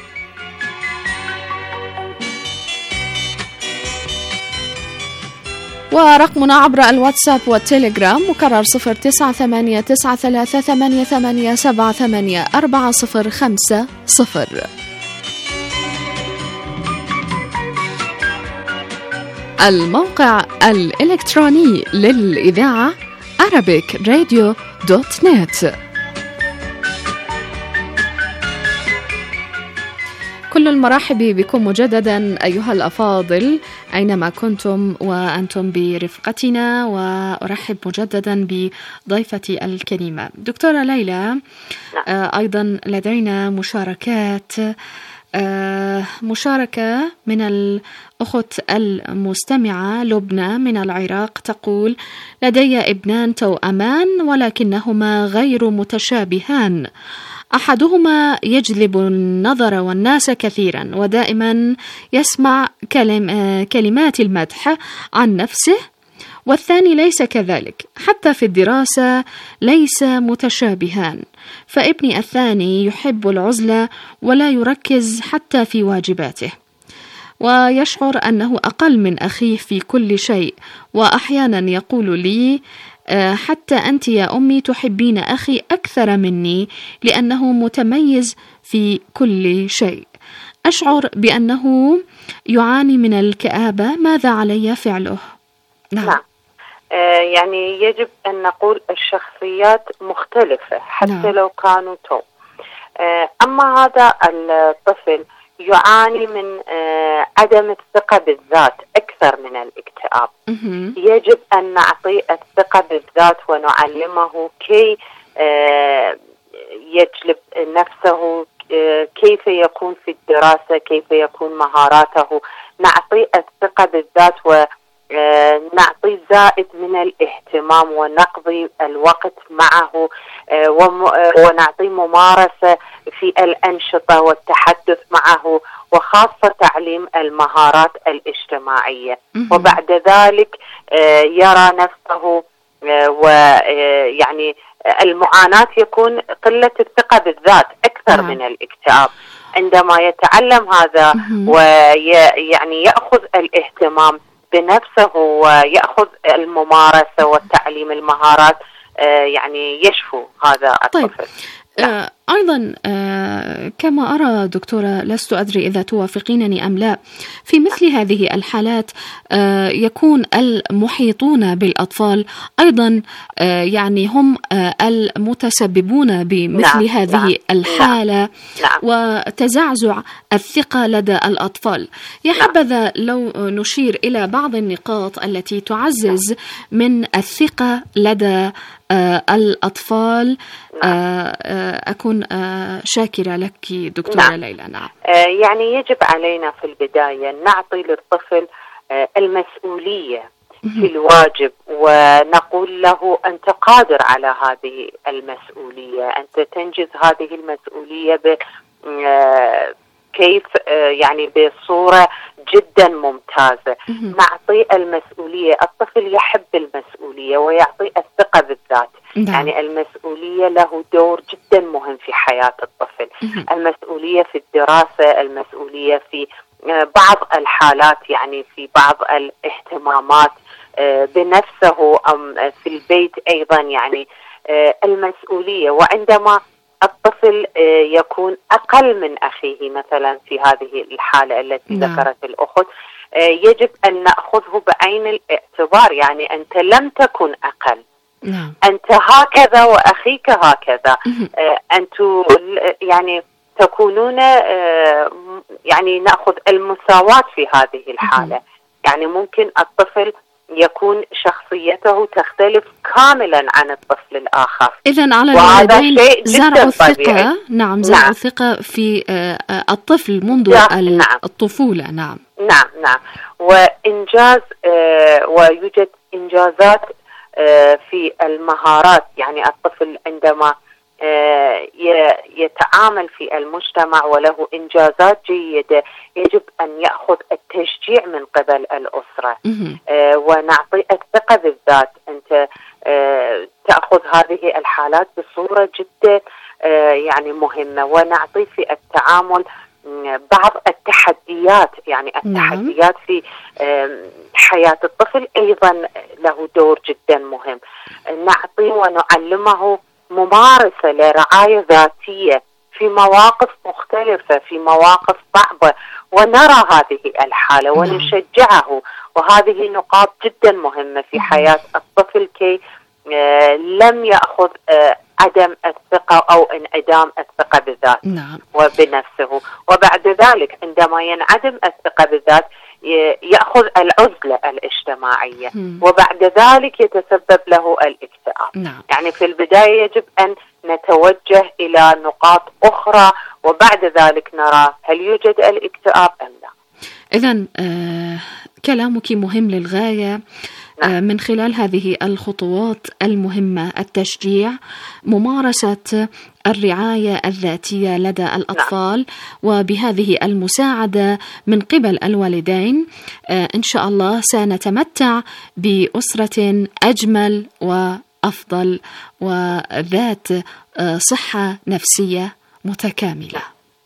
ورقمنا عبر الواتساب والتليجرام مكرر 0989388784050. الموقع الإلكتروني للإذاعة arabicradio.net. كل المرحب بكم مجددا أيها الأفاضل أينما كنتم وأنتم برفقتنا، وأرحب مجددا بضيفتي الكريمة دكتورة ليلى. أيضا لدينا مشاركة من الأخت المستمعة لبنى من العراق، تقول: لدي ابنان توأمان ولكنهما غير متشابهان، أحدهما يجلب النظر والناس كثيرا ودائما يسمع كلمات المدح عن نفسه، والثاني ليس كذلك، حتى في الدراسة ليس متشابهان، فابني الثاني يحب العزلة ولا يركز حتى في واجباته، ويشعر أنه أقل من أخيه في كل شيء، وأحيانا يقول لي: حتى أنت يا أمي تحبين أخي أكثر مني لأنه متميز في كل شيء. أشعر بأنه يعاني من الكآبة، ماذا علي فعله؟ نعم. يعني يجب أن نقول الشخصيات مختلفة حتى لو كانوا أما هذا الطفل يعاني من عدم الثقة بالذات أكثر من الاكتئاب. يجب أن نعطيه الثقة بالذات ونعلمه كي يجلب نفسه، كيف يكون في الدراسة، كيف يكون مهاراته. نعطيه الثقة بالذات ونعطي زائد من الاهتمام ونقضي الوقت معه، ونعطي ممارسة في الأنشطة والتحدث معه، وخاصة تعليم المهارات الاجتماعية. وبعد ذلك يرى نفسه، ويعني المعاناة يكون قلة الثقة بالذات أكثر من الاكتئاب. عندما يتعلم هذا ويعني يأخذ الاهتمام بنفسه ويأخذ الممارسة والتعليم المهارات، يعني يشفو هذا الطفل. أيضا كما أرى دكتورة، لست أدري إذا توافقينني أم لا، في مثل هذه الحالات يكون المحيطون بالأطفال أيضا يعني هم المتسببون بمثل هذه الحالة وتزعزع الثقة لدى الأطفال. يا حبذا لو نشير إلى بعض النقاط التي تعزز من الثقة لدى الأطفال. أكون شاكرة لك دكتورة ليلى. يعني يجب علينا في البداية نعطي للطفل المسؤولية في الواجب، ونقول له أنت قادر على هذه المسؤولية، أنت تنجز هذه المسؤولية كيف يعني بصورة جدا ممتازة. نعطي المسؤولية، الطفل يحب المسؤولية ويعطي الثقة بالذات. يعني المسؤولية له دور جدا مهم في حياة الطفل. المسؤولية في الدراسة، المسؤولية في بعض الحالات، يعني في بعض الاهتمامات بنفسه أم في البيت أيضا، يعني المسؤولية. وعندما الطفل يكون أقل من أخيه مثلا في هذه الحالة التي ذكرت الأخت، يجب أن نأخذه بعين الاعتبار. يعني أنت لم تكن أقل، أنت هكذا وأخيك هكذا، أنتم يعني تكونون، يعني نأخذ المساواة في هذه الحالة. يعني ممكن الطفل يكون شخصيته تختلف كاملا عن الطفل الآخر. إذن على الوالدين زرع الثقة. زرع الثقة في الطفل منذ الطفولة. نعم. وإنجاز، ويوجد إنجازات في المهارات. يعني الطفل عندما يتعامل في المجتمع وله إنجازات جيدة، يجب أن يأخذ التشجيع من قبل الأسرة، ونعطي الثقة بالذات. أنت تأخذ هذه الحالات بصورة جدا يعني مهمة، ونعطي في التعامل بعض التحديات. يعني التحديات في حياة الطفل أيضا له دور جدا مهم. نعطي ونعلمه ممارسة لرعاية ذاتية في مواقف مختلفة، في مواقف صعبة، ونرى هذه الحالة ونشجعه. وهذه نقاط جدا مهمة في حياة الطفل كي لم يأخذ عدم الثقة أو انعدام الثقة بالذات وبنفسه. وبعد ذلك عندما ينعدم الثقة بالذات يأخذ العزلة الاجتماعية، وبعد ذلك يتسبب له الاكتئاب. يعني في البداية يجب أن نتوجه إلى نقاط أخرى، وبعد ذلك نرى هل يوجد الاكتئاب أم لا. إذن كلامك مهم للغاية. من خلال هذه الخطوات المهمة، التشجيع، ممارسة الرعاية الذاتية لدى الأطفال، وبهذه المساعدة من قبل الوالدين إن شاء الله سنتمتع بأسرة أجمل وأفضل وذات صحة نفسية متكاملة.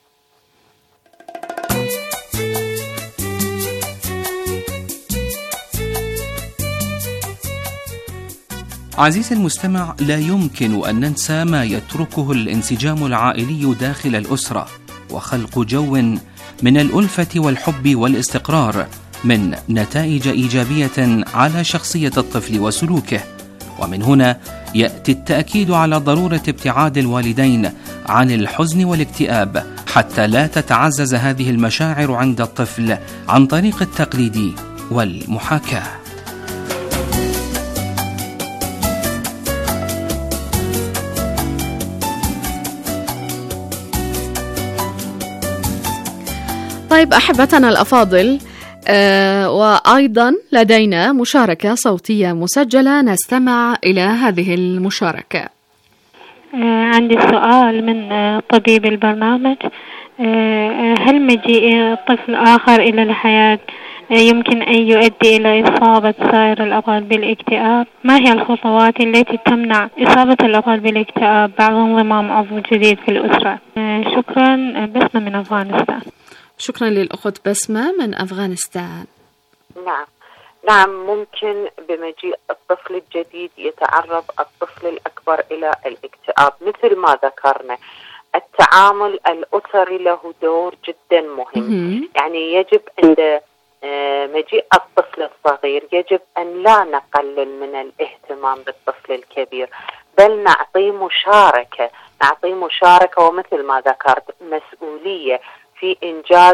عزيزي المستمع، لا يمكن أن ننسى ما يتركه الانسجام العائلي داخل الأسرة، وخلق جو من الألفة والحب والاستقرار من نتائج إيجابية على شخصية الطفل وسلوكه. ومن هنا يأتي التأكيد على ضرورة ابتعاد الوالدين عن الحزن والاكتئاب حتى لا تتعزز هذه المشاعر عند الطفل عن طريق التقليد والمحاكاة. طيب أحبتنا الأفاضل، وأيضا لدينا مشاركة صوتية مسجلة، نستمع إلى هذه المشاركة. عندي سؤال من طبيب البرنامج. هل مجيء طفل آخر إلى الحياة يمكن أن يؤدي إلى إصابة سائر الأطفال بالاكتئاب؟ ما هي الخطوات التي تمنع إصابة الأطفال بالاكتئاب بعد انضمام عضو جديد في الأسرة؟ شكرا. بسمة من أفغانستان. شكرا للأخت بسمة من أفغانستان. نعم، ممكن بمجيء الطفل الجديد يتعرض الطفل الأكبر إلى الاكتئاب. مثل ما ذكرنا، التعامل الأسري له دور جدا مهم. يعني يجب عند مجيء الطفل الصغير يجب أن لا نقلل من الاهتمام بالطفل الكبير، بل نعطيه مشاركة ومثل ما ذكرت مسؤولية في إنجاز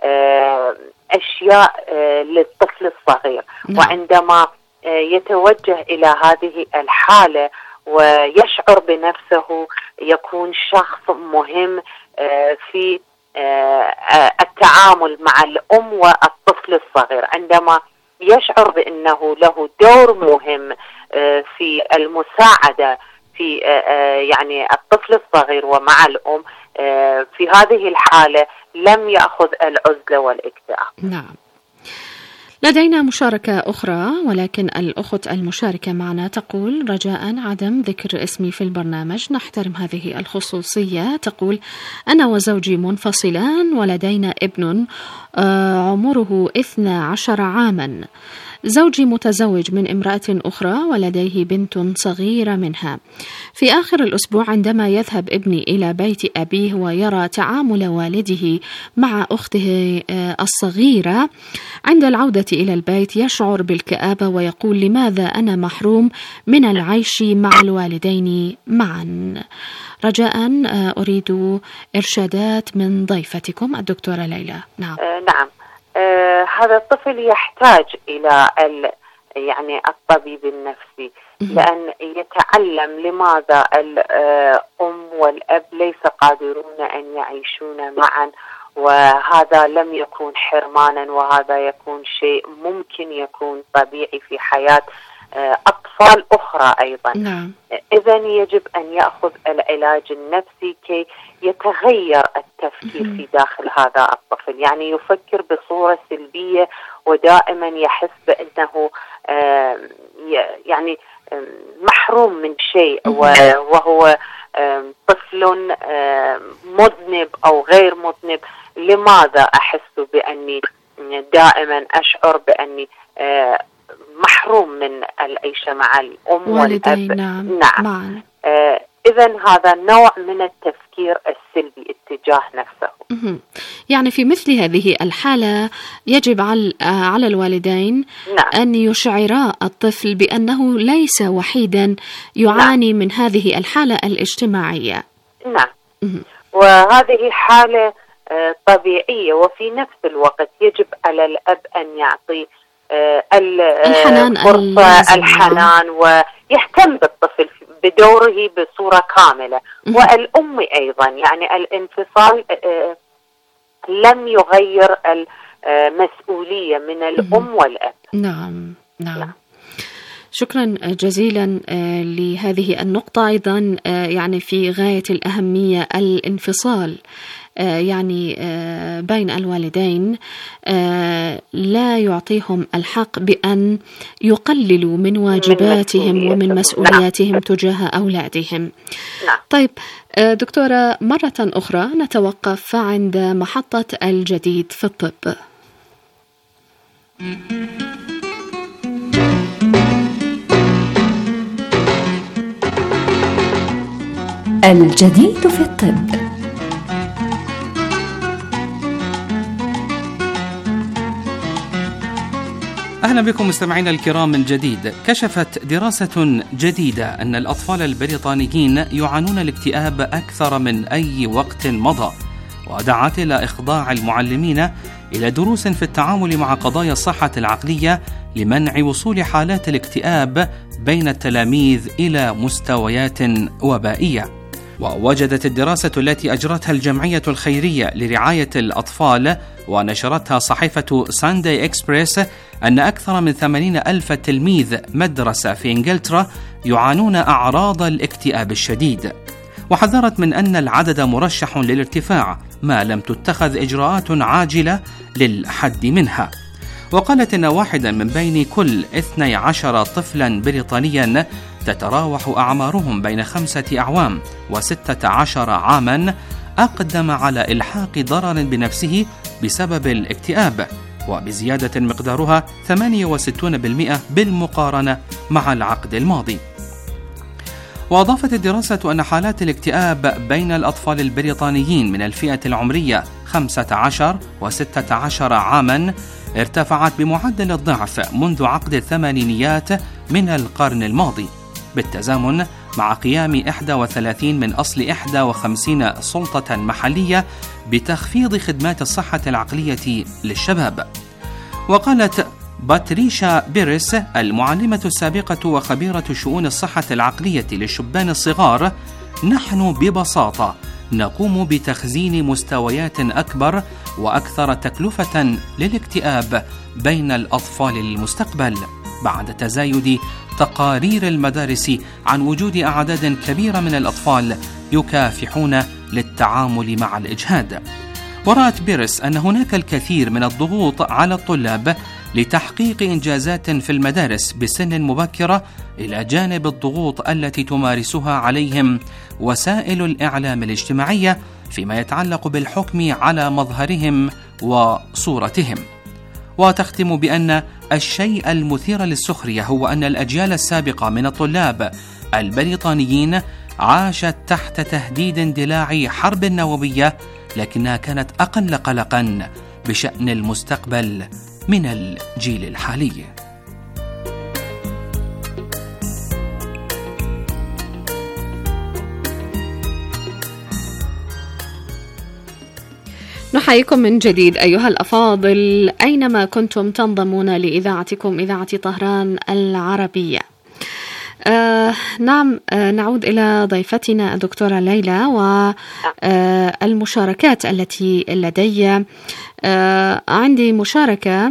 أشياء للطفل الصغير. وعندما يتوجه إلى هذه الحالة ويشعر بنفسه، يكون شخص مهم في التعامل مع الأم والطفل الصغير. عندما يشعر بأنه له دور مهم في المساعدة في يعني الطفل الصغير ومع الأم، في هذه الحالة لم يأخذ العزلة والاكتئاب. نعم. لدينا مشاركة أخرى، ولكن الأخت المشاركة معنا تقول: رجاء عدم ذكر اسمي في البرنامج، نحترم هذه الخصوصية. تقول: أنا وزوجي منفصلان ولدينا ابن عمره 12 عاما. زوجي متزوج من امرأة أخرى ولديه بنت صغيرة منها. في آخر الأسبوع عندما يذهب ابني إلى بيت أبيه ويرى تعامل والده مع أخته الصغيرة، عند العودة إلى البيت يشعر بالكآبة ويقول: لماذا أنا محروم من العيش مع الوالدين معا؟ رجاء أريد إرشادات من ضيفتكم الدكتورة ليلى. نعم. نعم. هذا الطفل يحتاج إلى يعني الطبيب النفسي، لأن يتعلم لماذا الأم والأب ليس قادرون أن يعيشون معا، وهذا لم يكون حرمانا، وهذا يكون شيء ممكن يكون طبيعي في حياة أطفال أخرى أيضا. نعم. إذن يجب أن يأخذ العلاج النفسي كي يتغير التفكير في داخل هذا الطفل، يعني يفكر بصورة سلبية ودائما يحس بأنه يعني محروم من شيء، وهو طفل مذنب أو غير مذنب. لماذا أحس بأني دائما أشعر بأني محروم من العيش مع الأم والأب؟ نعم. إذن هذا نوع من التفكير السلبي اتجاه نفسه. يعني في مثل هذه الحالة يجب على الوالدين أن يشعرا الطفل بأنه ليس وحيدا يعاني من هذه الحالة الاجتماعية. نعم. وهذه حالة طبيعية، وفي نفس الوقت يجب على الأب أن يعطي الحنان ويهتم بالطفل بدوره بصورة كاملة. والأم أيضا، يعني الانفصال لم يغير المسؤولية من الأم والأب. نعم. شكرا جزيلا لهذه النقطة. أيضا يعني في غاية الأهمية الانفصال يعني بين الوالدين، لا يعطيهم الحق بأن يقللوا من واجباتهم ومن مسؤولياتهم تجاه أولادهم. طيب دكتورة، مرة أخرى نتوقف عند محطة الجديد في الطب. الجديد في الطب. أهلا بكم مستمعينا الكرام من جديد. كشفت دراسة جديدة أن الأطفال البريطانيين يعانون الاكتئاب أكثر من أي وقت مضى، ودعت إلى إخضاع المعلمين إلى دروس في التعامل مع قضايا الصحة العقلية لمنع وصول حالات الاكتئاب بين التلاميذ إلى مستويات وبائية. ووجدت الدراسة التي أجرتها الجمعية الخيرية لرعاية الأطفال ونشرتها صحيفة سانداي إكسبريس أن أكثر من 80,000 تلميذ مدرسة في إنجلترا يعانون أعراض الاكتئاب الشديد، وحذرت من أن العدد مرشح للارتفاع ما لم تتخذ إجراءات عاجلة للحد منها. وقالت إن واحدا من بين كل 12 طفلا بريطانيا تتراوح أعمارهم بين 5 أعوام و16 عاما أقدم على إلحاق ضرر بنفسه بسبب الاكتئاب، وبزيادة مقدارها 68% بالمقارنة مع العقد الماضي. وأضافت الدراسة أن حالات الاكتئاب بين الأطفال البريطانيين من الفئة العمرية 15 و16 عاما ارتفعت بمعدل الضعف منذ عقد الثمانينيات من القرن الماضي، بالتزامن مع قيام 31 من أصل 51 سلطة محلية بتخفيض خدمات الصحة العقلية للشباب. وقالت باتريشا بيريس المعلمة السابقة وخبيرة شؤون الصحة العقلية للشبان الصغار: نحن ببساطة نقوم بتخزين مستويات أكبر وأكثر تكلفة للاكتئاب بين الأطفال للمستقبل، بعد تزايد تقارير المدارس عن وجود أعداد كبيرة من الأطفال يكافحون للتعامل مع الإجهاد. ورأت بيريس أن هناك الكثير من الضغوط على الطلاب لتحقيق إنجازات في المدارس بسن مبكرة، إلى جانب الضغوط التي تمارسها عليهم وسائل الإعلام الاجتماعية فيما يتعلق بالحكم على مظهرهم وصورتهم. وتختم بأن الشيء المثير للسخرية هو أن الأجيال السابقة من الطلاب البريطانيين عاشت تحت تهديد اندلاع حرب نووية، لكنها كانت أقل قلقا بشأن المستقبل من الجيل الحالي. نحييكم من جديد أيها الأفاضل أينما كنتم تنضمون لإذاعتكم إذاعة طهران العربية. نعم، نعود إلى ضيفتنا الدكتورة ليلى والمشاركات التي لدي. عندي مشاركة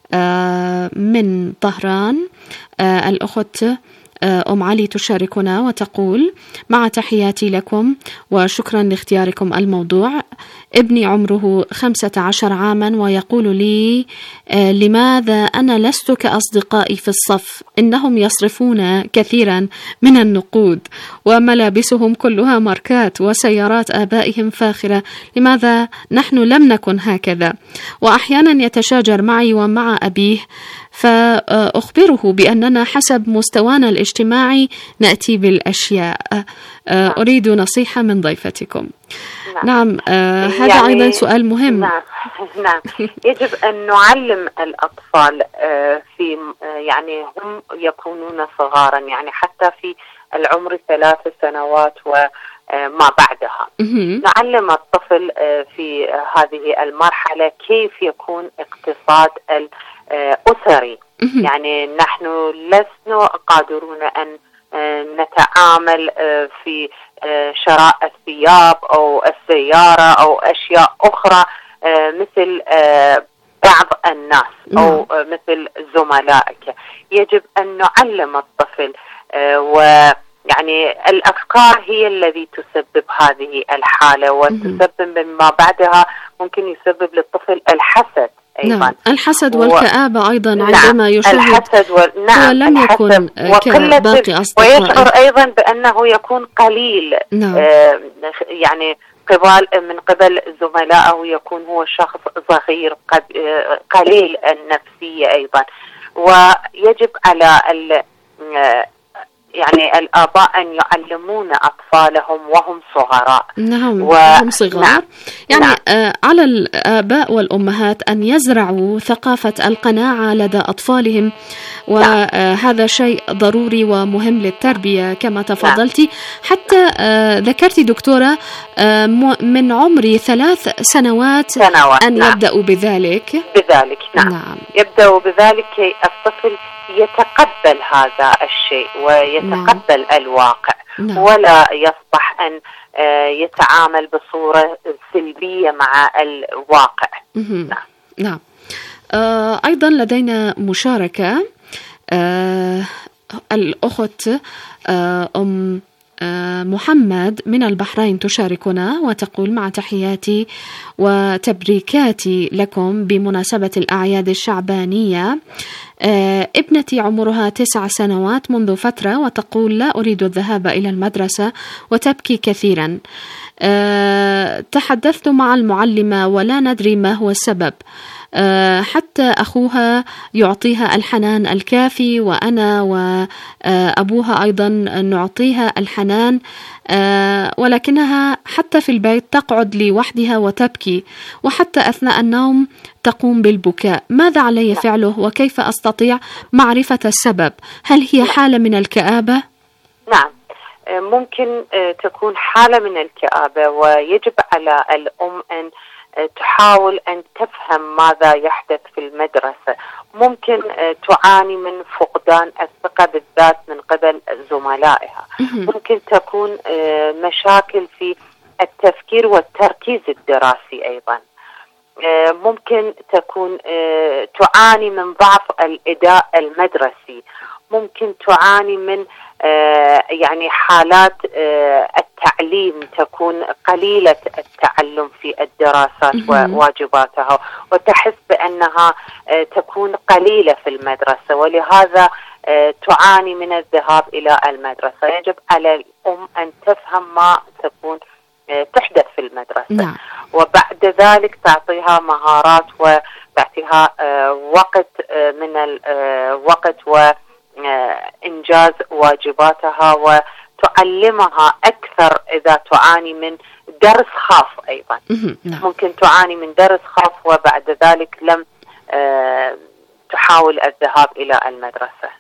من طهران، الأخت أم علي تشاركنا وتقول: مع تحياتي لكم وشكرا لاختياركم الموضوع. ابني عمره 15 عاما ويقول لي: لماذا أنا لست كأصدقائي في الصف؟ إنهم يصرفون كثيرا من النقود وملابسهم كلها ماركات وسيارات آبائهم فاخرة، لماذا نحن لم نكن هكذا؟ وأحيانا يتشاجر معي ومع أبيه، فأخبره بأننا حسب مستوانا الاجتماعي نأتي بالأشياء. أريد نصيحة من ضيفتكم. نعم، هذا يعني أيضا سؤال مهم. نعم. يجب أن نعلم الأطفال في يعني هم يكونون صغارا، يعني حتى في العمر 3 سنوات وما بعدها نعلم الطفل في هذه المرحلة كيف يكون اقتصاد الأسري. يعني نحن لسنا قادرون أن نتعامل في شراء الثياب أو السيارة أو أشياء أخرى مثل بعض الناس أو مثل زملائك. يجب أن نعلم الطفل، ويعني الأفكار هي التي تسبب هذه الحالة وتسبب ما بعدها ممكن يسبب للطفل الحسد أيضا. نعم، الحسد والكآبة أيضا عندما يشاهد الحسد هو لم يكن كباقي أصدقائه، ويشعر أيضا بأنه يكون قليل. يعني من قبل زملائه يكون هو شخص صغير قليل النفسية أيضا. ويجب على يعني الآباء أن يعلمون أطفالهم وهم صغراء. نعم وهم صغار. نعم. يعني نعم. على الآباء والأمهات أن يزرعوا ثقافة القناعة لدى أطفالهم، وهذا شيء ضروري ومهم للتربية كما تفضلتي. نعم. حتى ذكرتي دكتورة من عمر 3 سنوات أن نعم. يبدأوا بذلك. نعم. يبدأوا بذلك كي الطفل يتقبل هذا الشيء ويتقبل نعم. الواقع. نعم. ولا يصبح أن يتعامل بصورة سلبية مع الواقع. نعم. أيضا لدينا مشاركة، الأخت أم محمد من البحرين تشاركنا وتقول: مع تحياتي وتبريكاتي لكم بمناسبة الأعياد الشعبانية، ابنتي عمرها 9 سنوات منذ فترة، وتقول: لا أريد الذهاب إلى المدرسة وتبكي كثيرا. تحدثت مع المعلمة ولا ندري ما هو السبب، حتى أخوها يعطيها الحنان الكافي، وأنا وأبوها أيضا نعطيها الحنان، ولكنها حتى في البيت تقعد لوحدها وتبكي، وحتى أثناء النوم تقوم بالبكاء. ماذا علي فعله وكيف أستطيع معرفة السبب؟ هل هي حالة من الكآبة؟ نعم، ممكن تكون حالة من الكآبة، ويجب على الأم أن تحاول أن تفهم ماذا يحدث في المدرسة. ممكن تعاني من فقدان الثقة بالذات من قبل زملائها. ممكن تكون مشاكل في التفكير والتركيز الدراسي أيضا. ممكن تكون تعاني من ضعف الأداء المدرسي. ممكن تعاني من يعني حالات التعليم، تكون قليلة التعلم في الدراسات وواجباتها، وتحس بأنها تكون قليلة في المدرسة، ولهذا تعاني من الذهاب إلى المدرسة. يجب على الأم أن تفهم ما تكون تحدث في المدرسة. وبعد ذلك تعطيها مهارات وتعطيها وقت من الوقت وإنجاز واجباتها، وتعلمها أكثر إذا تعاني من درس خاص أيضا. ممكن تعاني من درس خاص وبعد ذلك لم تحاول الذهاب إلى المدرسة.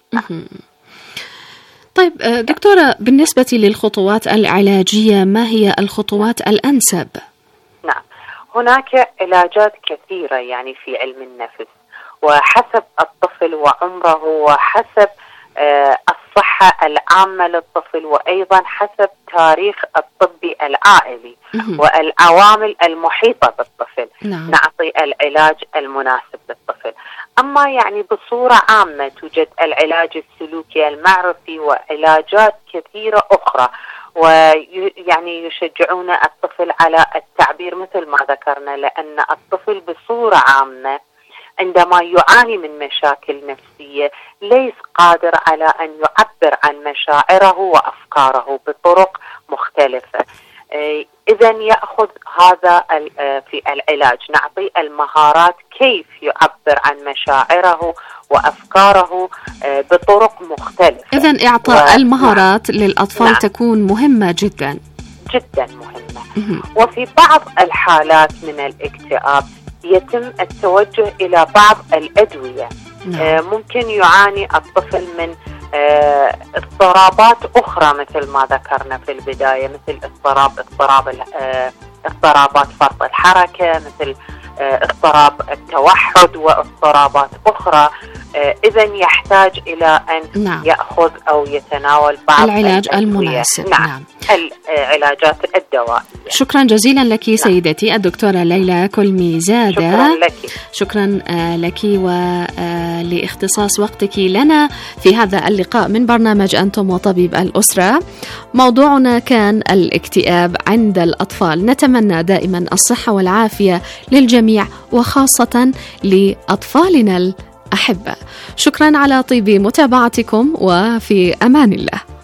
طيب دكتورة، بالنسبة للخطوات العلاجية ما هي الخطوات الأنسب؟ نعم، هناك علاجات كثيرة يعني في علم النفس، وحسب الطفل وعمره وحسب الصحة العامة للطفل، وأيضا حسب تاريخ الطبي العائلي والعوامل المحيطة بالطفل. نعطي العلاج المناسب للطفل. أما يعني بصورة عامة توجد العلاج السلوكي المعرفي وعلاجات كثيرة أخرى، ويعني يشجعون الطفل على التعبير مثل ما ذكرنا، لأن الطفل بصورة عامة عندما يعاني من مشاكل نفسية ليس قادر على أن يعبر عن مشاعره وأفكاره بطرق مختلفة. إذن يأخذ هذا في العلاج، نعطي المهارات كيف يعبر عن مشاعره وأفكاره بطرق مختلفة. إذن إعطاء المهارات للأطفال تكون مهمة جدا جدا مهمة. وفي بعض الحالات من الاكتئاب يتم التوجه إلى بعض الأدوية. ممكن يعاني الطفل من اضطرابات أخرى مثل ما ذكرنا في البداية، مثل اضطرابات فرط الحركة، مثل اضطراب التوحد واضطرابات أخرى. إذن يحتاج إلى أن يأخذ أو يتناول بعض العلاج المناسب. نعم. العلاجات الدوائية. شكرا جزيلا لك سيدتي الدكتورة ليلى كلميزادة. شكرا لك. شكرا لك ولاختصاص وقتك لنا في هذا اللقاء من برنامج أنتم وطبيب الأسرة. موضوعنا كان الاكتئاب عند الأطفال. نتمنى دائما الصحة والعافية للجميع وخاصة لأطفالنا الأحبة. شكرا على طيب متابعتكم وفي أمان الله.